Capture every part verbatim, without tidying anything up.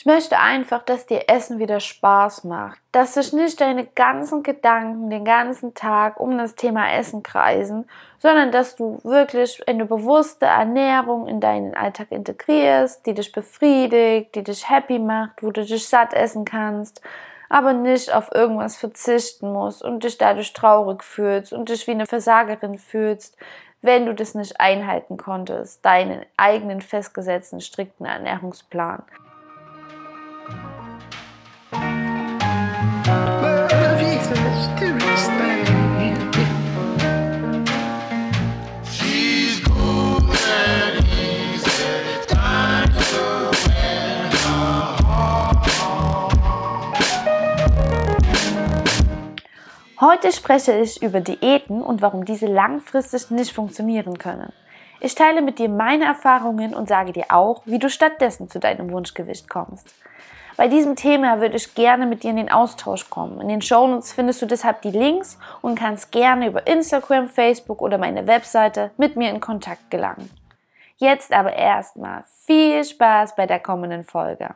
Ich möchte einfach, dass dir Essen wieder Spaß macht, dass sich nicht deine ganzen Gedanken den ganzen Tag um das Thema Essen kreisen, sondern dass du wirklich eine bewusste Ernährung in deinen Alltag integrierst, die dich befriedigt, die dich happy macht, wo du dich satt essen kannst, aber nicht auf irgendwas verzichten musst und dich dadurch traurig fühlst und dich wie eine Versagerin fühlst, wenn du das nicht einhalten konntest, deinen eigenen festgesetzten, strikten Ernährungsplan. Heute spreche ich über Diäten und warum diese langfristig nicht funktionieren können. Ich teile mit dir meine Erfahrungen und sage dir auch, wie du stattdessen zu deinem Wunschgewicht kommst. Bei diesem Thema würde ich gerne mit dir in den Austausch kommen. In den Shownotes findest du deshalb die Links und kannst gerne über Instagram, Facebook oder meine Webseite mit mir in Kontakt gelangen. Jetzt aber erstmal viel Spaß bei der kommenden Folge.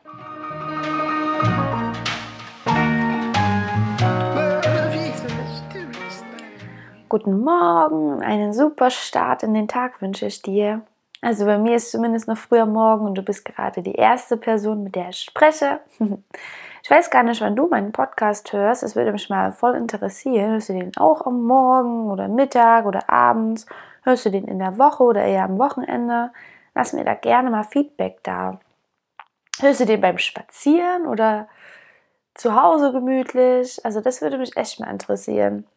Guten Morgen und einen super Start in den Tag wünsche ich dir. Also bei mir ist zumindest noch früher Morgen und du bist gerade die erste Person, mit der ich spreche. Ich weiß gar nicht, wann du meinen Podcast hörst. Es würde mich mal voll interessieren. Hörst du den auch am Morgen oder Mittag oder abends? Hörst du den in der Woche oder eher am Wochenende? Lass mir da gerne mal Feedback da. Hörst du den beim Spazieren oder zu Hause gemütlich? Also das würde mich echt mal interessieren.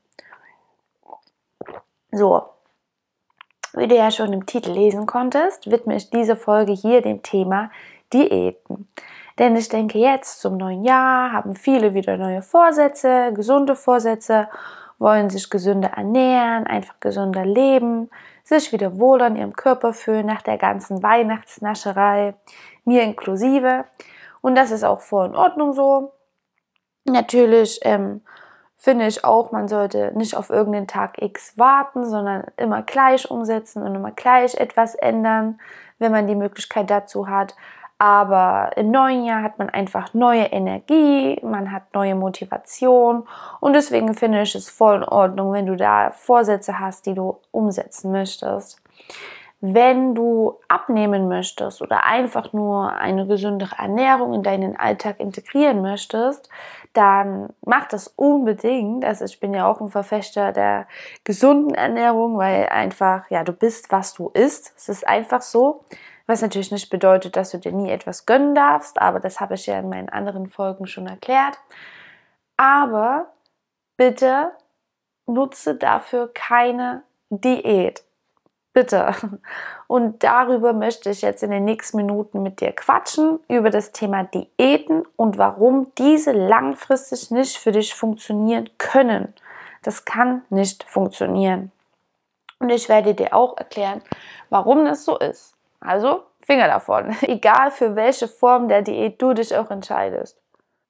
So, wie du ja schon im Titel lesen konntest, widme ich diese Folge hier dem Thema Diäten. Denn ich denke, jetzt zum neuen Jahr haben viele wieder neue Vorsätze, gesunde Vorsätze, wollen sich gesünder ernähren, einfach gesünder leben, sich wieder wohl an ihrem Körper fühlen nach der ganzen Weihnachtsnascherei, mir inklusive. Und das ist auch voll in Ordnung so. Natürlich ähm, finde ich auch, man sollte nicht auf irgendeinen Tag X warten, sondern immer gleich umsetzen und immer gleich etwas ändern, wenn man die Möglichkeit dazu hat. Aber im neuen Jahr hat man einfach neue Energie, man hat neue Motivation und deswegen finde ich es voll in Ordnung, wenn du da Vorsätze hast, die du umsetzen möchtest. Wenn du abnehmen möchtest oder einfach nur eine gesündere Ernährung in deinen Alltag integrieren möchtest, dann mach das unbedingt. Also ich bin ja auch ein Verfechter der gesunden Ernährung, weil einfach, ja, du bist, was du isst. Es ist einfach so, was natürlich nicht bedeutet, dass du dir nie etwas gönnen darfst, aber das habe ich ja in meinen anderen Folgen schon erklärt. Aber bitte nutze dafür keine Diät. Bitte. Und darüber möchte ich jetzt in den nächsten Minuten mit dir quatschen, über das Thema Diäten und warum diese langfristig nicht für dich funktionieren können. Das kann nicht funktionieren. Und ich werde dir auch erklären, warum das so ist. Also, Finger davon. Egal für welche Form der Diät du dich auch entscheidest.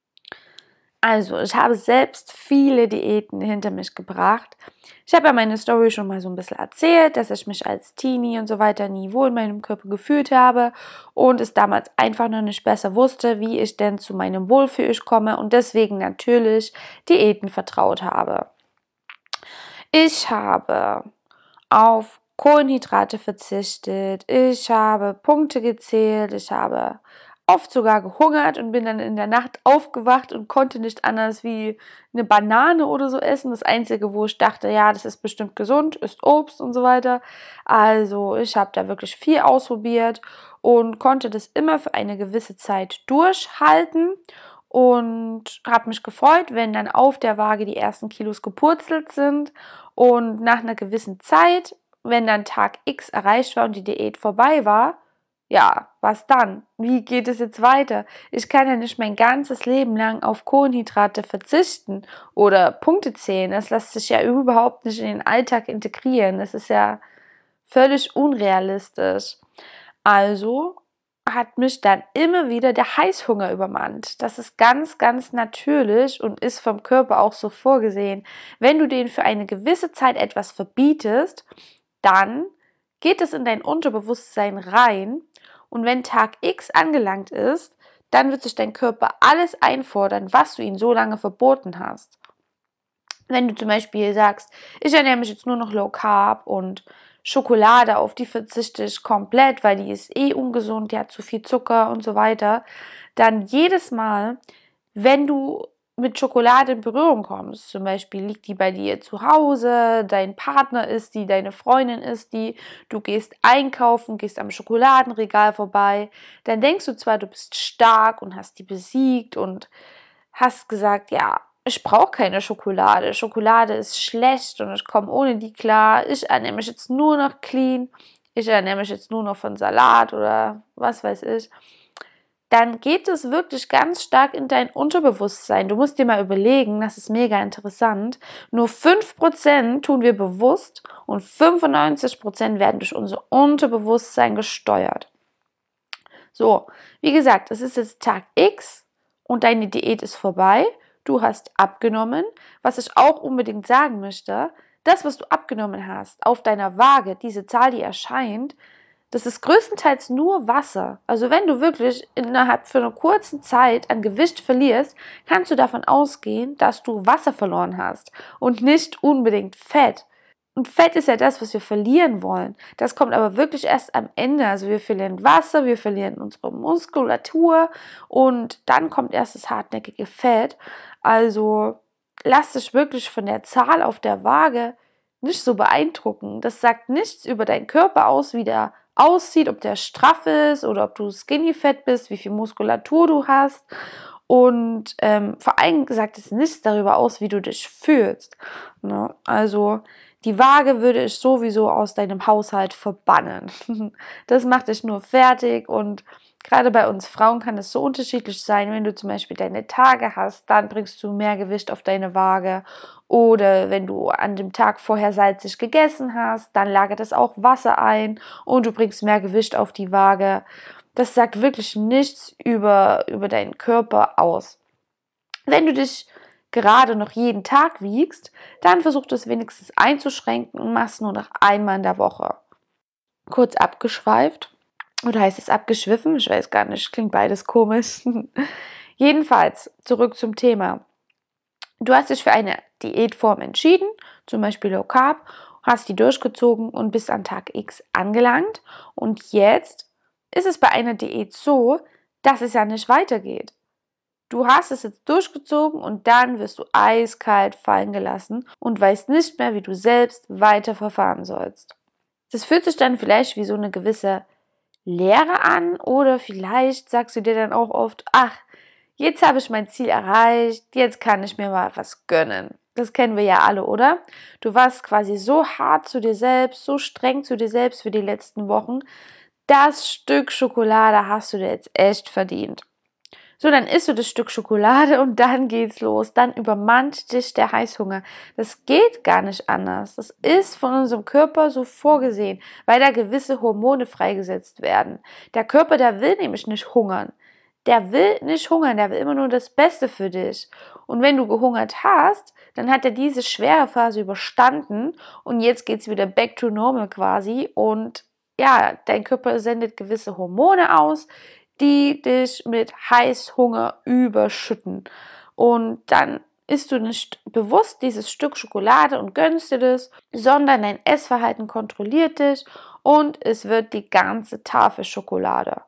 Also, ich habe selbst viele Diäten hinter mich gebracht. Ich habe ja meine Story schon mal so ein bisschen erzählt, dass ich mich als Teenie und so weiter nie wohl in meinem Körper gefühlt habe und es damals einfach noch nicht besser wusste, wie ich denn zu meinem Wohlfühl komme und deswegen natürlich Diäten vertraut habe. Ich habe auf Kohlenhydrate verzichtet, ich habe Punkte gezählt, ich habe oft sogar gehungert und bin dann in der Nacht aufgewacht und konnte nicht anders wie eine Banane oder so essen. Das Einzige, wo ich dachte, ja, das ist bestimmt gesund, ist Obst und so weiter. Also ich habe da wirklich viel ausprobiert und konnte das immer für eine gewisse Zeit durchhalten und habe mich gefreut, wenn dann auf der Waage die ersten Kilos gepurzelt sind und nach einer gewissen Zeit, wenn dann Tag X erreicht war und die Diät vorbei war, ja, was dann? Wie geht es jetzt weiter? Ich kann ja nicht mein ganzes Leben lang auf Kohlenhydrate verzichten oder Punkte zählen. Das lässt sich ja überhaupt nicht in den Alltag integrieren. Das ist ja völlig unrealistisch. Also hat mich dann immer wieder der Heißhunger übermannt. Das ist ganz, ganz natürlich und ist vom Körper auch so vorgesehen. Wenn du den für eine gewisse Zeit etwas verbietest, dann geht es in dein Unterbewusstsein rein und wenn Tag X angelangt ist, dann wird sich dein Körper alles einfordern, was du ihm so lange verboten hast. Wenn du zum Beispiel sagst, ich ernähre mich jetzt nur noch Low Carb und Schokolade, auf die verzichte ich komplett, weil die ist eh ungesund, die hat zu viel Zucker und so weiter, dann jedes Mal, wenn du mit Schokolade in Berührung kommst, zum Beispiel liegt die bei dir zu Hause, dein Partner isst die, deine Freundin isst die, du gehst einkaufen, gehst am Schokoladenregal vorbei, dann denkst du zwar, du bist stark und hast die besiegt und hast gesagt, ja, ich brauche keine Schokolade, Schokolade ist schlecht und ich komme ohne die klar, ich ernähre mich jetzt nur noch clean, ich ernähre mich jetzt nur noch von Salat oder was weiß ich, dann geht es wirklich ganz stark in dein Unterbewusstsein. Du musst dir mal überlegen, das ist mega interessant, nur fünf Prozent tun wir bewusst und fünfundneunzig Prozent werden durch unser Unterbewusstsein gesteuert. So, wie gesagt, es ist jetzt Tag X und deine Diät ist vorbei. Du hast abgenommen. Was ich auch unbedingt sagen möchte, das, was du abgenommen hast, auf deiner Waage, diese Zahl, die erscheint, das ist größtenteils nur Wasser. Also wenn du wirklich innerhalb von einer kurzen Zeit an Gewicht verlierst, kannst du davon ausgehen, dass du Wasser verloren hast und nicht unbedingt Fett. Und Fett ist ja das, was wir verlieren wollen. Das kommt aber wirklich erst am Ende. Also wir verlieren Wasser, wir verlieren unsere Muskulatur und dann kommt erst das hartnäckige Fett. Also lass dich wirklich von der Zahl auf der Waage nicht so beeindrucken. Das sagt nichts über deinen Körper aus, wie der aussieht, ob der straff ist oder ob du skinny fett bist, wie viel Muskulatur du hast. Und ähm, vor allem sagt es nichts darüber aus, wie du dich fühlst. Ne? Also die Waage würde ich sowieso aus deinem Haushalt verbannen. Das macht dich nur fertig und gerade bei uns Frauen kann es so unterschiedlich sein. Wenn du zum Beispiel deine Tage hast, dann bringst du mehr Gewicht auf deine Waage. Oder wenn du an dem Tag vorher salzig gegessen hast, dann lagert es auch Wasser ein und du bringst mehr Gewicht auf die Waage. Das sagt wirklich nichts über, über deinen Körper aus. Wenn du dich gerade noch jeden Tag wiegst, dann versuch das wenigstens einzuschränken und machst nur noch einmal in der Woche. Kurz abgeschweift, oder heißt es abgeschwiffen? Ich weiß gar nicht, klingt beides komisch. Jedenfalls, zurück zum Thema. Du hast dich für eine Diätform entschieden, zum Beispiel Low Carb, hast die durchgezogen und bist an Tag X angelangt. Und jetzt ist es bei einer Diät so, dass es ja nicht weitergeht. Du hast es jetzt durchgezogen und dann wirst du eiskalt fallen gelassen und weißt nicht mehr, wie du selbst weiter verfahren sollst. Das fühlt sich dann vielleicht wie so eine gewisse Leere an oder vielleicht sagst du dir dann auch oft, ach, jetzt habe ich mein Ziel erreicht, jetzt kann ich mir mal was gönnen. Das kennen wir ja alle, oder? Du warst quasi so hart zu dir selbst, so streng zu dir selbst für die letzten Wochen. Das Stück Schokolade hast du dir jetzt echt verdient. So, dann isst du das Stück Schokolade und dann geht's los. Dann übermannt dich der Heißhunger. Das geht gar nicht anders. Das ist von unserem Körper so vorgesehen, weil da gewisse Hormone freigesetzt werden. Der Körper, der will nämlich nicht hungern. Der will nicht hungern, der will immer nur das Beste für dich. Und wenn du gehungert hast, dann hat er diese schwere Phase überstanden und jetzt geht's wieder back to normal quasi. Und ja, dein Körper sendet gewisse Hormone aus, die dich mit Heißhunger überschütten. Und dann isst du nicht bewusst dieses Stück Schokolade und gönnst dir das, sondern dein Essverhalten kontrolliert dich und es wird die ganze Tafel Schokolade.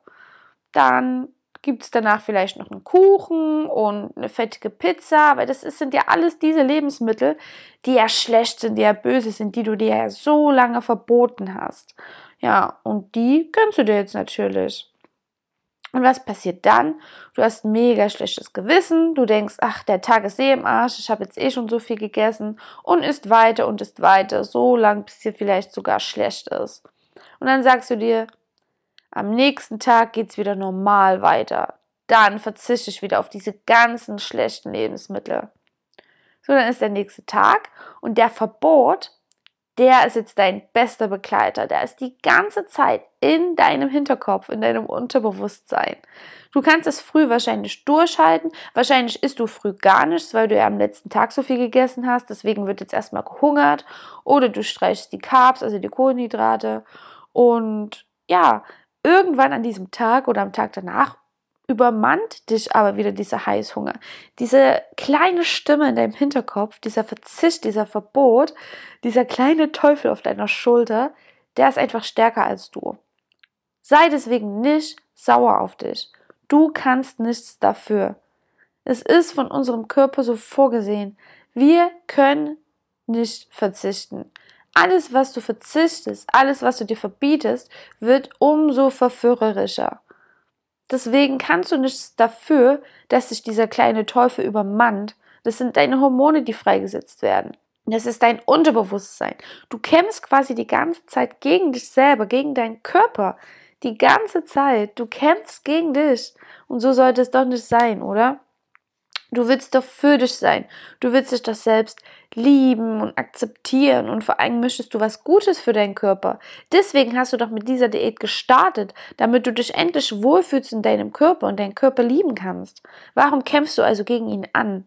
Dann gibt es danach vielleicht noch einen Kuchen und eine fettige Pizza, weil das ist, sind ja alles diese Lebensmittel, die ja schlecht sind, die ja böse sind, die du dir ja so lange verboten hast. Ja, und die gönnst du dir jetzt natürlich. Und was passiert dann? Du hast ein mega schlechtes Gewissen, du denkst, ach, der Tag ist eh im Arsch, ich habe jetzt eh schon so viel gegessen und isst weiter und isst weiter, so lang, bis dir vielleicht sogar schlecht ist. Und dann sagst du dir, am nächsten Tag geht's wieder normal weiter. Dann verzichte ich wieder auf diese ganzen schlechten Lebensmittel. So, dann ist der nächste Tag und der Verbot, der ist jetzt dein bester Begleiter. Der ist die ganze Zeit in deinem Hinterkopf, in deinem Unterbewusstsein. Du kannst es früh wahrscheinlich durchhalten. Wahrscheinlich isst du früh gar nichts, weil du ja am letzten Tag so viel gegessen hast. Deswegen wird jetzt erstmal gehungert. Oder du streichst die Carbs, also die Kohlenhydrate. Und ja, irgendwann an diesem Tag oder am Tag danach übermannt dich aber wieder dieser Heißhunger. Diese kleine Stimme in deinem Hinterkopf, dieser Verzicht, dieser Verbot, dieser kleine Teufel auf deiner Schulter, der ist einfach stärker als du. Sei deswegen nicht sauer auf dich. Du kannst nichts dafür. Es ist von unserem Körper so vorgesehen. Wir können nicht verzichten. Alles, was du verzichtest, alles, was du dir verbietest, wird umso verführerischer. Deswegen kannst du nichts dafür, dass sich dieser kleine Teufel übermannt. Das sind deine Hormone, die freigesetzt werden. Das ist dein Unterbewusstsein. Du kämpfst quasi die ganze Zeit gegen dich selber, gegen deinen Körper. Die ganze Zeit. Du kämpfst gegen dich. Und so sollte es doch nicht sein, oder? Du willst doch für dich sein. Du willst dich doch selbst lieben und akzeptieren und vor allem möchtest du was Gutes für deinen Körper. Deswegen hast du doch mit dieser Diät gestartet, damit du dich endlich wohlfühlst in deinem Körper und deinen Körper lieben kannst. Warum kämpfst du also gegen ihn an?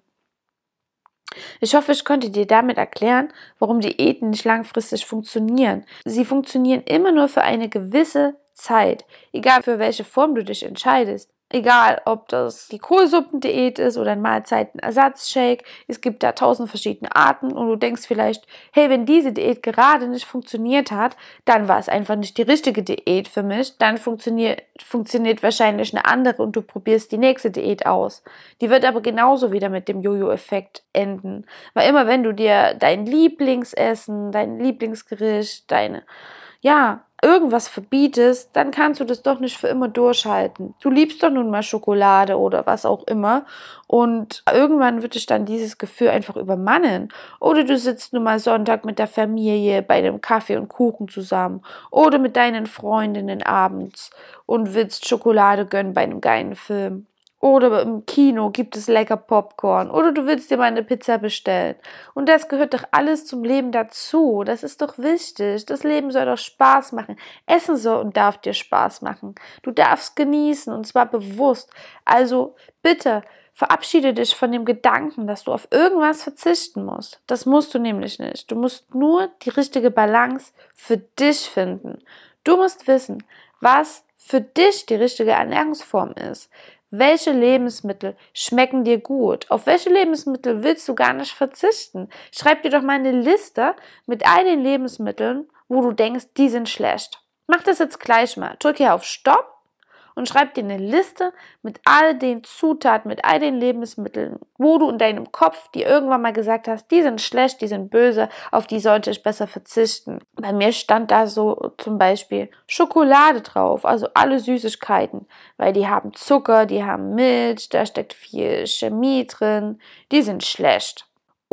Ich hoffe, ich konnte dir damit erklären, warum Diäten nicht langfristig funktionieren. Sie funktionieren immer nur für eine gewisse Zeit, egal für welche Form du dich entscheidest. Egal, ob das die Kohlsuppendiät ist oder ein Mahlzeitenersatzshake, es gibt da tausend verschiedene Arten und du denkst vielleicht, hey, wenn diese Diät gerade nicht funktioniert hat, dann war es einfach nicht die richtige Diät für mich, dann funktioniert, funktioniert wahrscheinlich eine andere und du probierst die nächste Diät aus. Die wird aber genauso wieder mit dem Jojo-Effekt enden, weil immer wenn du dir dein Lieblingsessen, dein Lieblingsgericht, deine, ja, irgendwas verbietest, dann kannst du das doch nicht für immer durchhalten. Du liebst doch nun mal Schokolade oder was auch immer und irgendwann wird dich dann dieses Gefühl einfach übermannen. Oder du sitzt nun mal Sonntag mit der Familie bei einem Kaffee und Kuchen zusammen oder mit deinen Freundinnen abends und willst Schokolade gönnen bei einem geilen Film. Oder im Kino gibt es lecker Popcorn. Oder du willst dir mal eine Pizza bestellen. Und das gehört doch alles zum Leben dazu. Das ist doch wichtig. Das Leben soll doch Spaß machen. Essen soll und darf dir Spaß machen. Du darfst genießen und zwar bewusst. Also bitte verabschiede dich von dem Gedanken, dass du auf irgendwas verzichten musst. Das musst du nämlich nicht. Du musst nur die richtige Balance für dich finden. Du musst wissen, was für dich die richtige Ernährungsform ist. Welche Lebensmittel schmecken dir gut? Auf welche Lebensmittel willst du gar nicht verzichten? Schreib dir doch mal eine Liste mit all den Lebensmitteln, wo du denkst, die sind schlecht. Mach das jetzt gleich mal. Drück hier auf Stopp und schreib dir eine Liste mit all den Zutaten, mit all den Lebensmitteln, wo du in deinem Kopf dir irgendwann mal gesagt hast, die sind schlecht, die sind böse, auf die sollte ich besser verzichten. Bei mir stand da so zum Beispiel Schokolade drauf, also alle Süßigkeiten, weil die haben Zucker, die haben Milch, da steckt viel Chemie drin, die sind schlecht.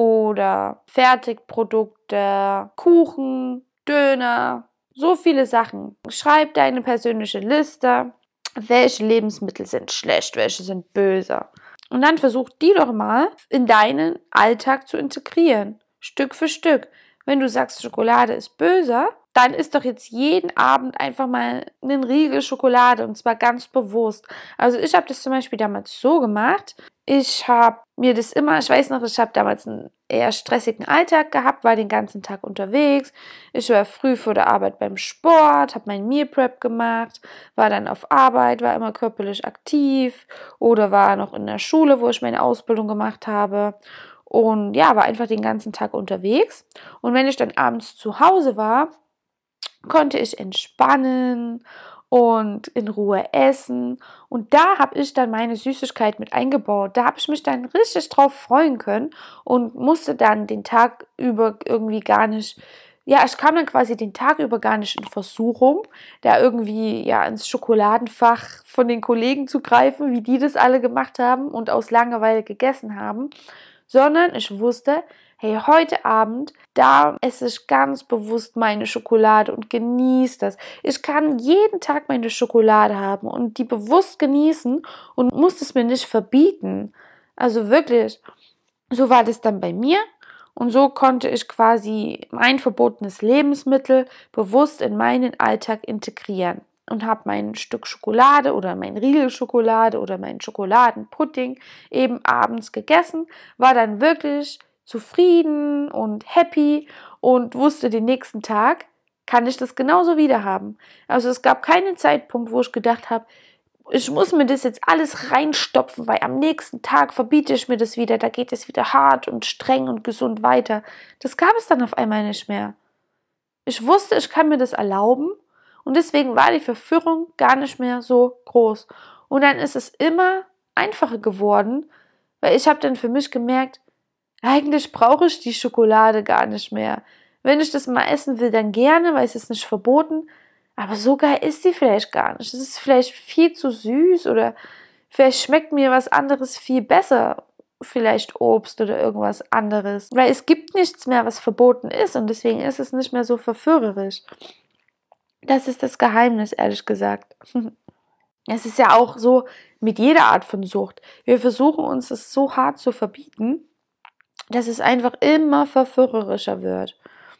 Oder Fertigprodukte, Kuchen, Döner, so viele Sachen. Schreib deine persönliche Liste. Welche Lebensmittel sind schlecht, welche sind böse. Und dann versuch die doch mal in deinen Alltag zu integrieren, Stück für Stück. Wenn du sagst, Schokolade ist böse, dann isst doch jetzt jeden Abend einfach mal einen Riegel Schokolade und zwar ganz bewusst. Also ich habe das zum Beispiel damals so gemacht, ich habe mir das immer, ich weiß noch, ich habe damals einen eher stressigen Alltag gehabt, war den ganzen Tag unterwegs. Ich war früh vor der Arbeit beim Sport, habe mein Meal Prep gemacht, war dann auf Arbeit, war immer körperlich aktiv oder war noch in der Schule, wo ich meine Ausbildung gemacht habe. Und ja, war einfach den ganzen Tag unterwegs. Und wenn ich dann abends zu Hause war, konnte ich entspannen und in Ruhe essen. Und da habe ich dann meine Süßigkeit mit eingebaut. Da habe ich mich dann richtig drauf freuen können und musste dann den Tag über irgendwie gar nicht, ja, ich kam dann quasi den Tag über gar nicht in Versuchung, da irgendwie ja ins Schokoladenfach von den Kollegen zu greifen, wie die das alle gemacht haben und aus Langeweile gegessen haben, sondern ich wusste, hey, heute Abend, da esse ich ganz bewusst meine Schokolade und genieße das. Ich kann jeden Tag meine Schokolade haben und die bewusst genießen und muss es mir nicht verbieten. Also wirklich, so war das dann bei mir und so konnte ich quasi mein verbotenes Lebensmittel bewusst in meinen Alltag integrieren. Und habe mein Stück Schokolade oder mein Riegel Schokolade oder meinen Schokoladenpudding eben abends gegessen, war dann wirklich zufrieden und happy und wusste, den nächsten Tag kann ich das genauso wieder haben. Also es gab keinen Zeitpunkt, wo ich gedacht habe, ich muss mir das jetzt alles reinstopfen, weil am nächsten Tag verbiete ich mir das wieder, da geht es wieder hart und streng und gesund weiter. Das gab es dann auf einmal nicht mehr. Ich wusste, ich kann mir das erlauben und deswegen war die Verführung gar nicht mehr so groß. Und dann ist es immer einfacher geworden, weil ich habe dann für mich gemerkt, eigentlich brauche ich die Schokolade gar nicht mehr. Wenn ich das mal essen will, dann gerne, weil es ist nicht verboten. Aber so geil ist die vielleicht gar nicht. Es ist vielleicht viel zu süß oder vielleicht schmeckt mir was anderes viel besser. Vielleicht Obst oder irgendwas anderes. Weil es gibt nichts mehr, was verboten ist und deswegen ist es nicht mehr so verführerisch. Das ist das Geheimnis, ehrlich gesagt. Es ist ja auch so mit jeder Art von Sucht. Wir versuchen uns das so hart zu verbieten, dass es einfach immer verführerischer wird.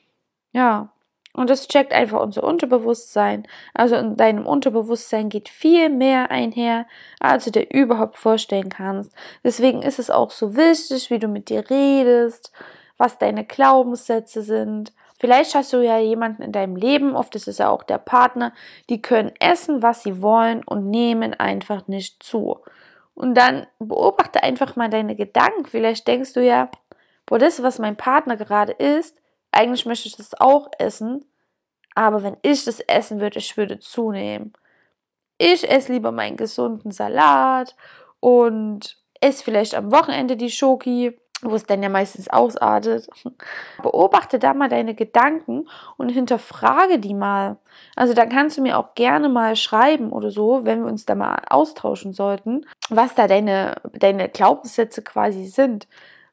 Ja, und das checkt einfach unser Unterbewusstsein. Also in deinem Unterbewusstsein geht viel mehr einher, als du dir überhaupt vorstellen kannst. Deswegen ist es auch so wichtig, wie du mit dir redest, was deine Glaubenssätze sind. Vielleicht hast du ja jemanden in deinem Leben, oft ist es ja auch der Partner, die können essen, was sie wollen und nehmen einfach nicht zu. Und dann beobachte einfach mal deine Gedanken. Vielleicht denkst du ja, boah, das, was mein Partner gerade isst, eigentlich möchte ich das auch essen, aber wenn ich das essen würde, ich würde zunehmen. Ich esse lieber meinen gesunden Salat und esse vielleicht am Wochenende die Schoki, wo es dann ja meistens ausartet. Beobachte da mal deine Gedanken und hinterfrage die mal. Also dann kannst du mir auch gerne mal schreiben oder so, wenn wir uns da mal austauschen sollten, was da deine, deine Glaubenssätze quasi sind.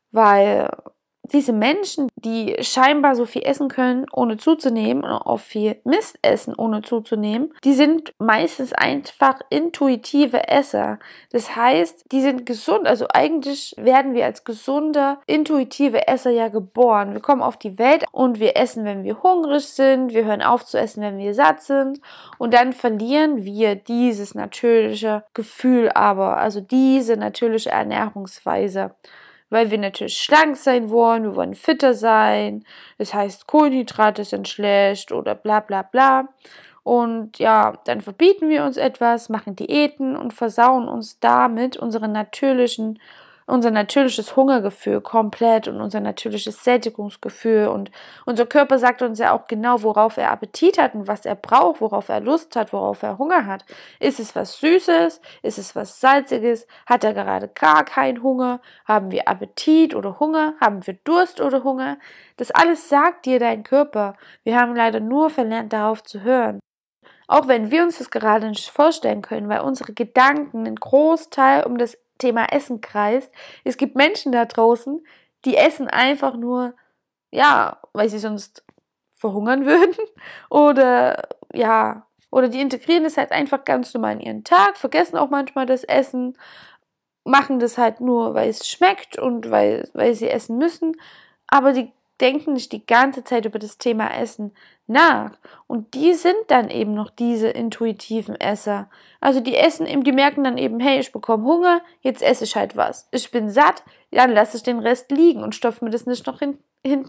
Weil diese Menschen, die scheinbar so viel essen können, ohne zuzunehmen und auch viel Mist essen, ohne zuzunehmen, die sind meistens einfach intuitive Esser. Das heißt, die sind gesund. Also eigentlich werden wir als gesunde, intuitive Esser ja geboren. Wir kommen auf die Welt und wir essen, wenn wir hungrig sind. Wir hören auf zu essen, wenn wir satt sind. Und dann verlieren wir dieses natürliche Gefühl aber, also diese natürliche Ernährungsweise. Weil wir natürlich schlank sein wollen, wir wollen fitter sein, das heißt Kohlenhydrate sind schlecht oder bla bla bla. Und ja, dann verbieten wir uns etwas, machen Diäten und versauen uns damit unseren natürlichen, unser natürliches Hungergefühl komplett und unser natürliches Sättigungsgefühl. Und unser Körper sagt uns ja auch genau, worauf er Appetit hat und was er braucht, worauf er Lust hat, worauf er Hunger hat. Ist es was Süßes? Ist es was Salziges? Hat er gerade gar keinen Hunger? Haben wir Appetit oder Hunger? Haben wir Durst oder Hunger? Das alles sagt dir dein Körper. Wir haben leider nur verlernt, darauf zu hören. Auch wenn wir uns das gerade nicht vorstellen können, weil unsere Gedanken einen Großteil um das Thema Essen kreist. Es gibt Menschen da draußen, die essen einfach nur, ja, weil sie sonst verhungern würden oder, ja, oder die integrieren es halt einfach ganz normal in ihren Tag, vergessen auch manchmal das Essen, machen das halt nur, weil es schmeckt und weil, weil sie essen müssen, aber die denken nicht die ganze Zeit über das Thema Essen nach. Und die sind dann eben noch diese intuitiven Esser. Also die essen eben, die merken dann eben, hey, ich bekomme Hunger, jetzt esse ich halt was. Ich bin satt, dann lasse ich den Rest liegen und stopfe mir das nicht noch hin, hin.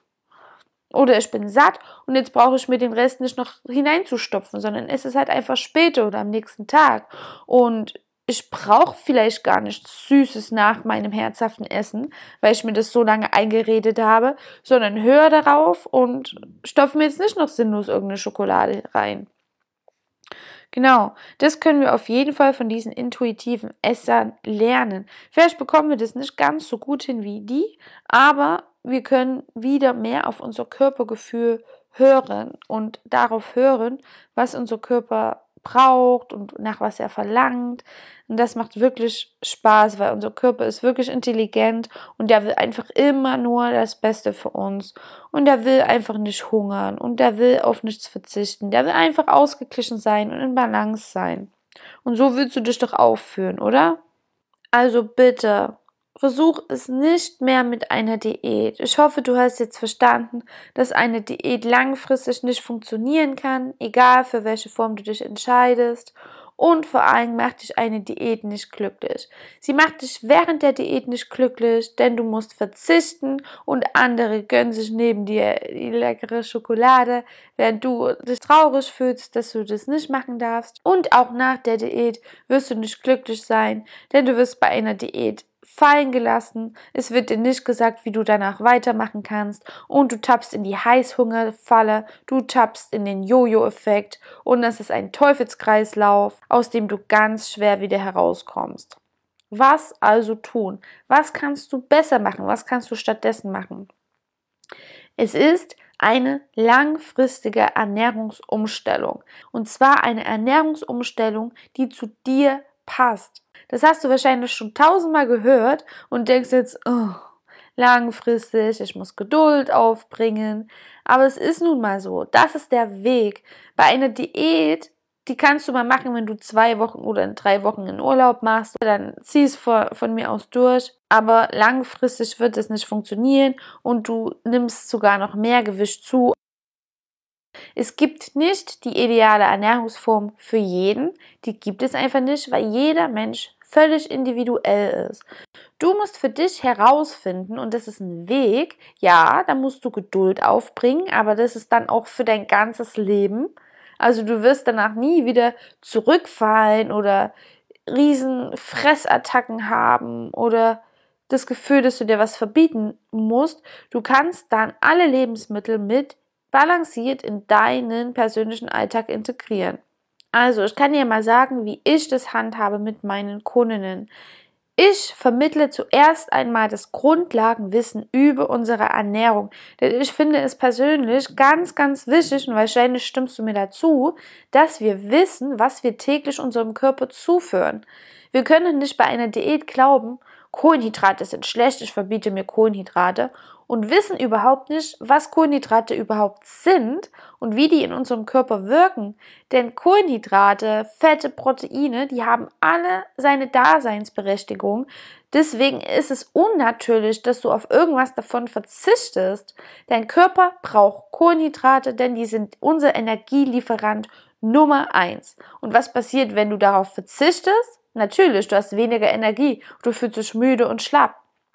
Oder ich bin satt und jetzt brauche ich mir den Rest nicht noch hineinzustopfen, sondern esse es halt einfach später oder am nächsten Tag. Und ich brauche vielleicht gar nichts Süßes nach meinem herzhaften Essen, weil ich mir das so lange eingeredet habe, sondern höre darauf und stopfe mir jetzt nicht noch sinnlos irgendeine Schokolade rein. Genau, das können wir auf jeden Fall von diesen intuitiven Essern lernen. Vielleicht bekommen wir das nicht ganz so gut hin wie die, aber wir können wieder mehr auf unser Körpergefühl hören und darauf hören, was unser Körper braucht und nach was er verlangt. Und das macht wirklich Spaß, weil unser Körper ist wirklich intelligent und der will einfach immer nur das Beste für uns. Und der will einfach nicht hungern und der will auf nichts verzichten. Der will einfach ausgeglichen sein und in Balance sein. Und so willst du dich doch aufführen, oder? Also bitte, versuch es nicht mehr mit einer Diät. Ich hoffe, du hast jetzt verstanden, dass eine Diät langfristig nicht funktionieren kann, egal für welche Form du dich entscheidest. Und vor allem macht dich eine Diät nicht glücklich. Sie macht dich während der Diät nicht glücklich, denn du musst verzichten und andere gönnen sich neben dir die leckere Schokolade, während du dich traurig fühlst, dass du das nicht machen darfst. Und auch nach der Diät wirst du nicht glücklich sein, denn du wirst bei einer Diät fallen gelassen, es wird dir nicht gesagt, wie du danach weitermachen kannst und du tappst in die Heißhungerfalle, du tappst in den Jojo-Effekt und es ist ein Teufelskreislauf, aus dem du ganz schwer wieder herauskommst. Was also tun? Was kannst du besser machen? Was kannst du stattdessen machen? Es ist eine langfristige Ernährungsumstellung und zwar eine Ernährungsumstellung, die zu dir passt. Das hast du wahrscheinlich schon tausendmal gehört und denkst jetzt, oh, langfristig, ich muss Geduld aufbringen. Aber es ist nun mal so, das ist der Weg. Bei einer Diät, die kannst du mal machen, wenn du zwei Wochen oder in drei Wochen in Urlaub machst. Dann zieh es von, von mir aus durch. Aber langfristig wird es nicht funktionieren und du nimmst sogar noch mehr Gewicht zu. Es gibt nicht die ideale Ernährungsform für jeden. Die gibt es einfach nicht, weil jeder Mensch völlig individuell ist. Du musst für dich herausfinden, und das ist ein Weg, ja, da musst du Geduld aufbringen, aber das ist dann auch für dein ganzes Leben. Also du wirst danach nie wieder zurückfallen oder riesen Fressattacken haben oder das Gefühl, dass du dir was verbieten musst. Du kannst dann alle Lebensmittel mit balanciert in deinen persönlichen Alltag integrieren. Also, ich kann dir mal sagen, wie ich das handhabe mit meinen Kundinnen. Ich vermittle zuerst einmal das Grundlagenwissen über unsere Ernährung, denn ich finde es persönlich ganz, ganz wichtig, und wahrscheinlich stimmst du mir dazu, dass wir wissen, was wir täglich unserem Körper zuführen. Wir können nicht bei einer Diät glauben, Kohlenhydrate sind schlecht, ich verbiete mir Kohlenhydrate, und wissen überhaupt nicht, was Kohlenhydrate überhaupt sind und wie die in unserem Körper wirken. Denn Kohlenhydrate, Fette, Proteine, die haben alle seine Daseinsberechtigung. Deswegen ist es unnatürlich, dass du auf irgendwas davon verzichtest. Dein Körper braucht Kohlenhydrate, denn die sind unser Energielieferant Nummer eins. Und was passiert, wenn du darauf verzichtest? Natürlich, du hast weniger Energie, du fühlst dich müde und schlapp.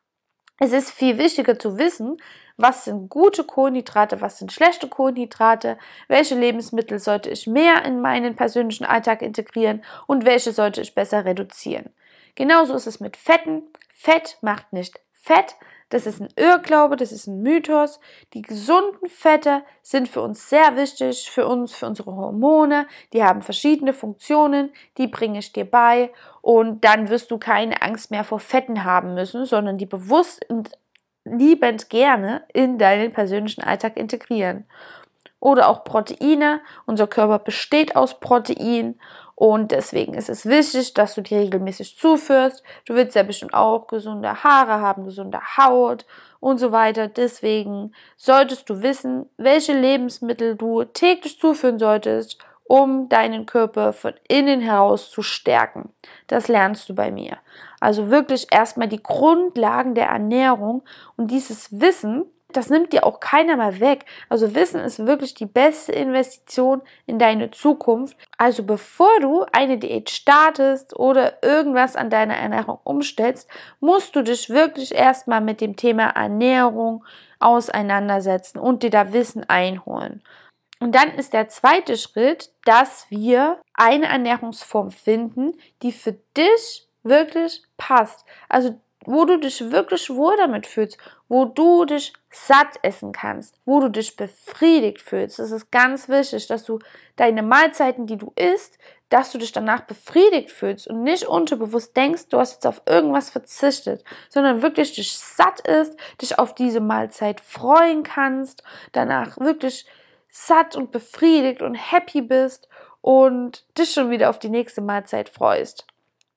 Es ist viel wichtiger zu wissen, was sind gute Kohlenhydrate, was sind schlechte Kohlenhydrate, welche Lebensmittel sollte ich mehr in meinen persönlichen Alltag integrieren und welche sollte ich besser reduzieren. Genauso ist es mit Fetten. Fett macht nicht fett. Das ist ein Irrglaube, das ist ein Mythos. Die gesunden Fette sind für uns sehr wichtig, für uns, für unsere Hormone. Die haben verschiedene Funktionen, die bringe ich dir bei. Und dann wirst du keine Angst mehr vor Fetten haben müssen, sondern die bewusst und liebend gerne in deinen persönlichen Alltag integrieren. Oder auch Proteine. Unser Körper besteht aus Protein. Und deswegen ist es wichtig, dass du die regelmäßig zuführst. Du willst ja bestimmt auch gesunde Haare haben, gesunde Haut und so weiter. Deswegen solltest du wissen, welche Lebensmittel du täglich zuführen solltest, um deinen Körper von innen heraus zu stärken. Das lernst du bei mir. Also wirklich erstmal die Grundlagen der Ernährung und dieses Wissen, das nimmt dir auch keiner mal weg. Also Wissen ist wirklich die beste Investition in deine Zukunft. Also bevor du eine Diät startest oder irgendwas an deiner Ernährung umstellst, musst du dich wirklich erstmal mit dem Thema Ernährung auseinandersetzen und dir da Wissen einholen. Und dann ist der zweite Schritt, dass wir eine Ernährungsform finden, die für dich wirklich passt. Also wo du dich wirklich wohl damit fühlst, wo du dich satt essen kannst, wo du dich befriedigt fühlst. Es ist ganz wichtig, dass du deine Mahlzeiten, die du isst, dass du dich danach befriedigt fühlst und nicht unterbewusst denkst, du hast jetzt auf irgendwas verzichtet, sondern wirklich dich satt isst, dich auf diese Mahlzeit freuen kannst, danach wirklich satt und befriedigt und happy bist und dich schon wieder auf die nächste Mahlzeit freust.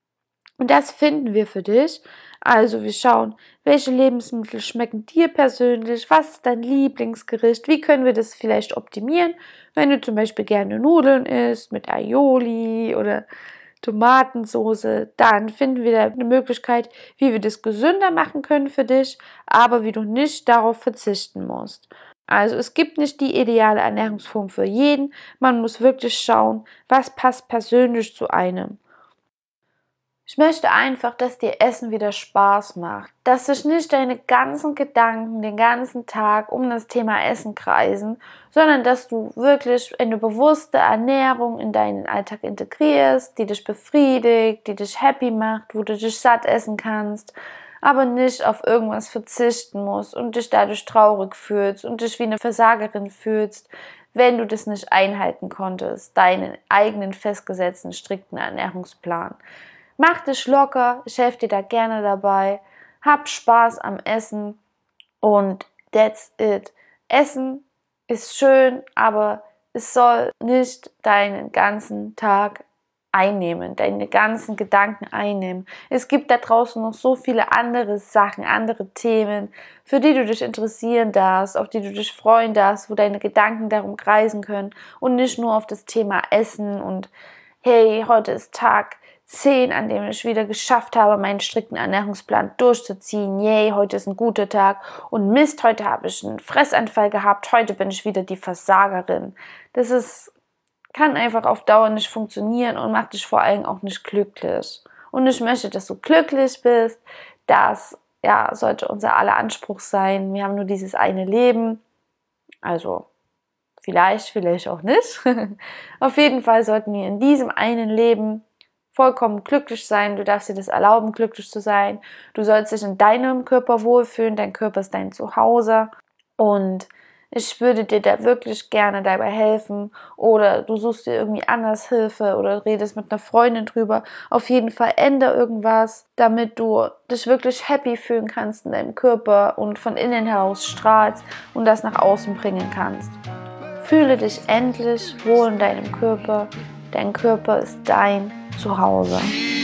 Und das finden wir für dich. Also wir schauen, welche Lebensmittel schmecken dir persönlich, was ist dein Lieblingsgericht, wie können wir das vielleicht optimieren, wenn du zum Beispiel gerne Nudeln isst mit Aioli oder Tomatensoße, dann finden wir da eine Möglichkeit, wie wir das gesünder machen können für dich, aber wie du nicht darauf verzichten musst. Also es gibt nicht die ideale Ernährungsform für jeden. Man muss wirklich schauen, was passt persönlich zu einem. Ich möchte einfach, dass dir Essen wieder Spaß macht, dass sich nicht deine ganzen Gedanken den ganzen Tag um das Thema Essen kreisen, sondern dass du wirklich eine bewusste Ernährung in deinen Alltag integrierst, die dich befriedigt, die dich happy macht, wo du dich satt essen kannst, aber nicht auf irgendwas verzichten musst und dich dadurch traurig fühlst und dich wie eine Versagerin fühlst, wenn du das nicht einhalten konntest, deinen eigenen festgesetzten, strikten Ernährungsplan. Mach dich locker, ich helfe dir da gerne dabei, hab Spaß am Essen und that's it. Essen ist schön, aber es soll nicht deinen ganzen Tag einnehmen, deine ganzen Gedanken einnehmen. Es gibt da draußen noch so viele andere Sachen, andere Themen, für die du dich interessieren darfst, auf die du dich freuen darfst, wo deine Gedanken darum kreisen können und nicht nur auf das Thema Essen und hey, heute ist Tag zehn, an dem ich wieder geschafft habe, meinen strikten Ernährungsplan durchzuziehen. Yay, heute ist ein guter Tag. Und Mist, heute habe ich einen Fressanfall gehabt. Heute bin ich wieder die Versagerin. Das ist, kann einfach auf Dauer nicht funktionieren und macht dich vor allem auch nicht glücklich. Und ich möchte, dass du glücklich bist. Das ja, sollte unser aller Anspruch sein. Wir haben nur dieses eine Leben. Also vielleicht, vielleicht auch nicht. Auf jeden Fall sollten wir in diesem einen Leben vollkommen glücklich sein, du darfst dir das erlauben, glücklich zu sein. Du sollst dich in deinem Körper wohlfühlen, dein Körper ist dein Zuhause und ich würde dir da wirklich gerne dabei helfen oder du suchst dir irgendwie anders Hilfe oder redest mit einer Freundin drüber. Auf jeden Fall ändere irgendwas, damit du dich wirklich happy fühlen kannst in deinem Körper und von innen heraus strahlst und das nach außen bringen kannst. Fühle dich endlich wohl in deinem Körper. Dein Körper ist dein Zuhause.